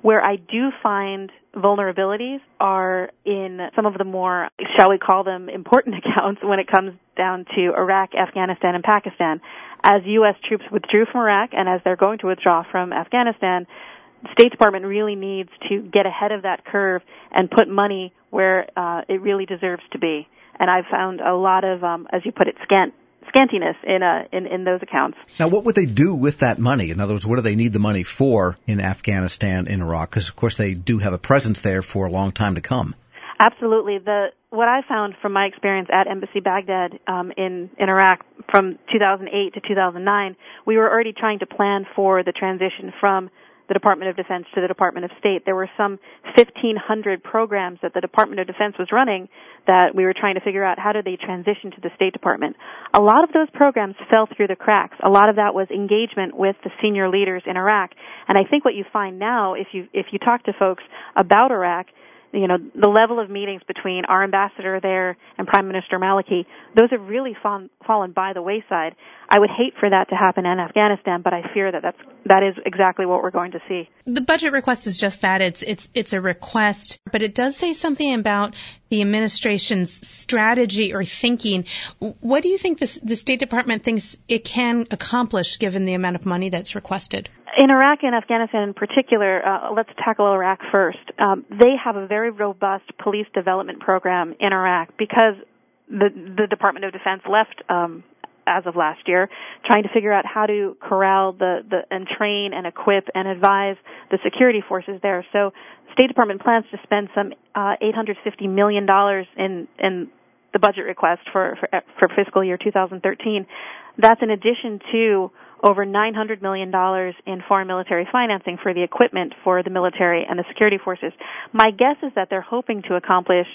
Where I do find vulnerabilities are in some of the more, shall we call them, important accounts when it comes down to Iraq, Afghanistan, and Pakistan. As U.S. troops withdrew from Iraq and as they're going to withdraw from Afghanistan, the State Department really needs to get ahead of that curve and put money where it really deserves to be. And I've found a lot of, as you put it, scantiness in those accounts. Now, what would they do with that money? In other words, what do they need the money for in Afghanistan and Iraq? Because, of course, they do have a presence there for a long time to come. Absolutely. What I found from my experience at Embassy Baghdad in Iraq from 2008 to 2009, we were already trying to plan for the transition from the Department of Defense to the Department of State. There were some 1,500 programs that the Department of Defense was running that we were trying to figure out how do they transition to the State Department. A lot of those programs fell through the cracks. A lot of that was engagement with the senior leaders in Iraq. And I think what you find now, if you talk to folks about Iraq, you know, the level of meetings between our ambassador there and Prime Minister Maliki, those have really fallen by the wayside. I would hate for that to happen in Afghanistan, but I fear that is exactly what we're going to see. The budget request is just that. It's a request, but it does say something about the administration's strategy or thinking. What do you think the State Department thinks it can accomplish given the amount of money that's requested? In Iraq and Afghanistan in particular, let's tackle Iraq first. They have a very robust police development program in Iraq because the Department of Defense left as of last year, trying to figure out how to corral and train and equip and advise the security forces there. So the State Department plans to spend some $850 million in the budget request for fiscal year 2013. That's in addition to over $900 million in foreign military financing for the equipment for the military and the security forces. My guess is that they're hoping to accomplish,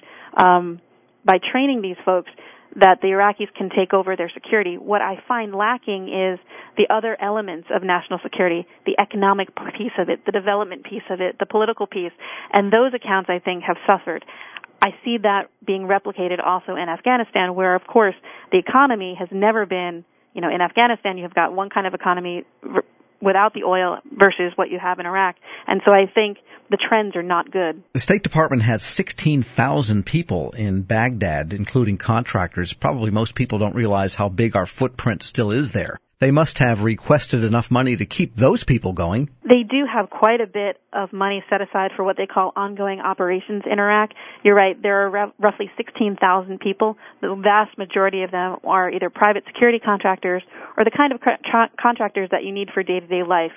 by training these folks, that the Iraqis can take over their security. What I find lacking is the other elements of national security, the economic piece of it, the development piece of it, the political piece, and those accounts, I think, have suffered. I see that being replicated also in Afghanistan, where, of course, the economy has never been, you know, in Afghanistan you have got one kind of economy without the oil versus what you have in Iraq. And so I think the trends are not good. The State Department has 16,000 people in Baghdad, including contractors. Probably most people don't realize how big our footprint still is there. They must have requested enough money to keep those people going. They do have quite a bit of money set aside for what they call ongoing operations in Iraq. You're right, there are roughly 16,000 people. The vast majority of them are either private security contractors or the kind of contractors that you need for day-to-day life,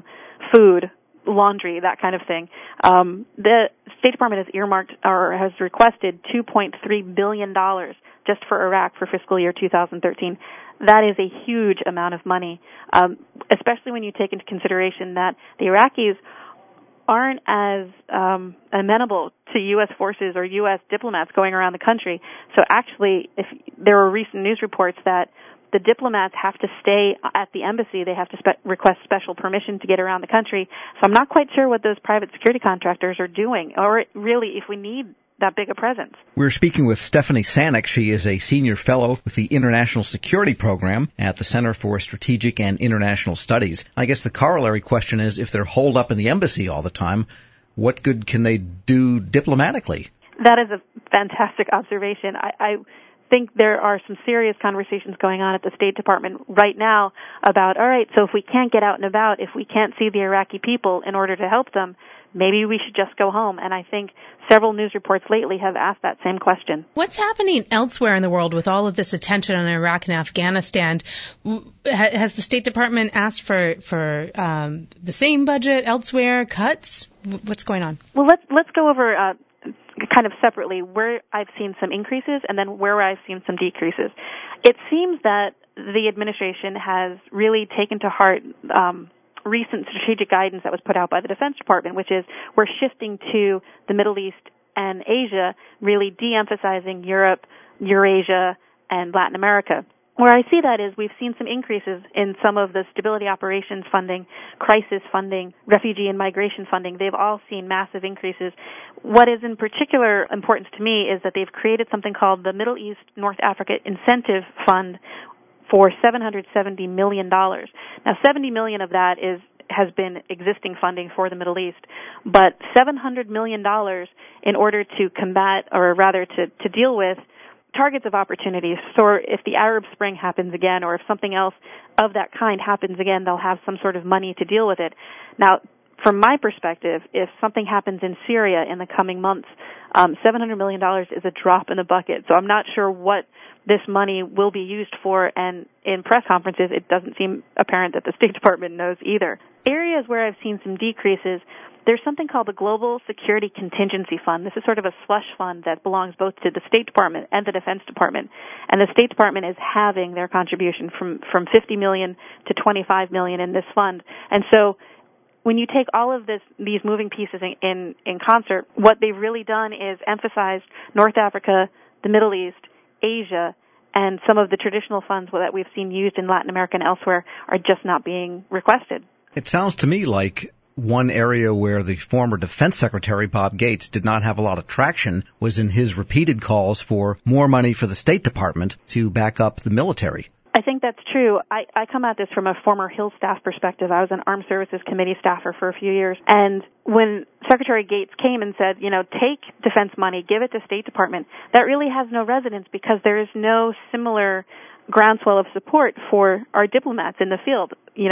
food, laundry, that kind of thing. The State Department has earmarked or has requested $2.3 billion just for Iraq for fiscal year 2013. That is a huge amount of money, especially when you take into consideration that the Iraqis aren't as amenable to U.S. forces or U.S. diplomats going around the country. So actually, if there were recent news reports that the diplomats have to stay at the embassy, they have to request special permission to get around the country. So I'm not quite sure what those private security contractors are doing, or really if we need that big a presence. We're speaking with Stephanie Sanick. She is a senior fellow with the International Security Program at the Center for Strategic and International Studies. I guess the corollary question is, if they're holed up in the embassy all the time, what good can they do diplomatically? That is a fantastic observation. I think there are some serious conversations going on at the State Department right now about, all right, so if we can't get out and about, if we can't see the Iraqi people in order to help them, maybe we should just go home. And I think several news reports lately have asked that same question. What's happening elsewhere in the world with all of this attention on Iraq and Afghanistan? Has the State Department asked for the same budget elsewhere, cuts? What's going on? Well, let's go over kind of separately where I've seen some increases and then where I've seen some decreases. It seems that the administration has really taken to heart recent strategic guidance that was put out by the Defense Department, which is we're shifting to the Middle East and Asia, really de-emphasizing Europe, Eurasia, and Latin America. Where I see that is we've seen some increases in some of the stability operations funding, crisis funding, refugee and migration funding. They've all seen massive increases. What is in particular importance to me is that they've created something called the Middle East North Africa Incentive Fund for $770 million. Now, $70 million of that is has been existing funding for the Middle East, but $700 million in order to combat, or rather to deal with, targets of opportunities. So if the Arab Spring happens again, or if something else of that kind happens again, they'll have some sort of money to deal with it. Now, from my perspective, if something happens in Syria in the coming months, $700 million is a drop in the bucket. So I'm not sure what this money will be used for, and in press conferences, it doesn't seem apparent that the State Department knows either. Areas where I've seen some decreases, there's something called the Global Security Contingency Fund. This is sort of a slush fund that belongs both to the State Department and the Defense Department. And the State Department is halving their contribution from $50 million to $25 million in this fund. And so when you take all of these moving pieces in concert, what they've really done is emphasize North Africa, the Middle East, Asia, and some of the traditional funds that we've seen used in Latin America and elsewhere are just not being requested. It sounds to me like one area where the former Defense Secretary, Bob Gates, did not have a lot of traction was in his repeated calls for more money for the State Department to back up the military. I think that's true. I come at this from a former Hill staff perspective. I was an Armed Services Committee staffer for a few years. And when Secretary Gates came and said, take defense money, give it to State Department, that really has no resonance because there is no similar groundswell of support for our diplomats in the field.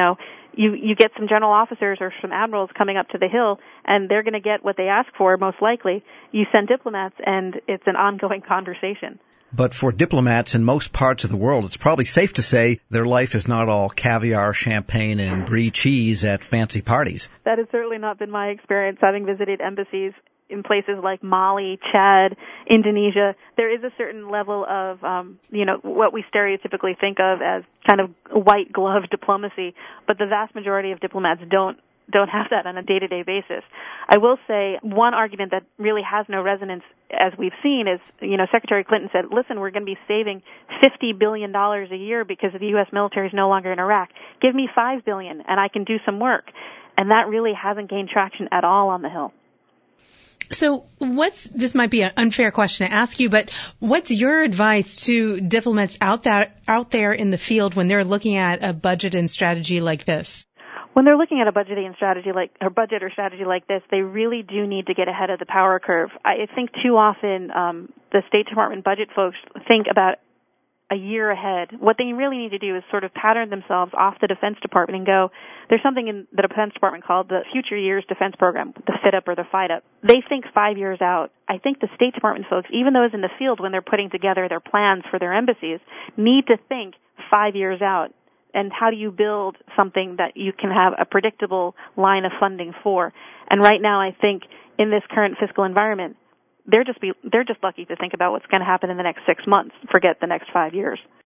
You get some general officers or some admirals coming up to the Hill, and they're going to get what they ask for, most likely. You send diplomats, and it's an ongoing conversation. But for diplomats in most parts of the world, it's probably safe to say their life is not all caviar, champagne, and brie cheese at fancy parties. That has certainly not been my experience, having visited embassies in places like Mali, Chad, Indonesia. There is a certain level of, what we stereotypically think of as kind of white glove diplomacy, but the vast majority of diplomats don't have that on a day-to-day basis. I will say one argument that really has no resonance, as we've seen, is, Secretary Clinton said, listen, we're going to be saving $50 billion a year because the U.S. military is no longer in Iraq. Give me $5 billion and I can do some work. And that really hasn't gained traction at all on the Hill. So this might be an unfair question to ask you, but what's your advice to diplomats out there in the field when they're looking at a budget and strategy like this? When they're looking at a budget or strategy like this, they really do need to get ahead of the power curve. I think too often the State Department budget folks think about a year ahead. What they really need to do is sort of pattern themselves off the Defense Department and go, there's something in the Defense Department called the Future Years Defense Program, the FIT-UP or the FIDUP. They think 5 years out. I think the State Department folks, even those in the field when they're putting together their plans for their embassies, need to think 5 years out. And how do you build something that you can have a predictable line of funding for? And right now, I think in this current fiscal environment, they're just lucky to think about what's going to happen in the next 6 months. Forget the next 5 years.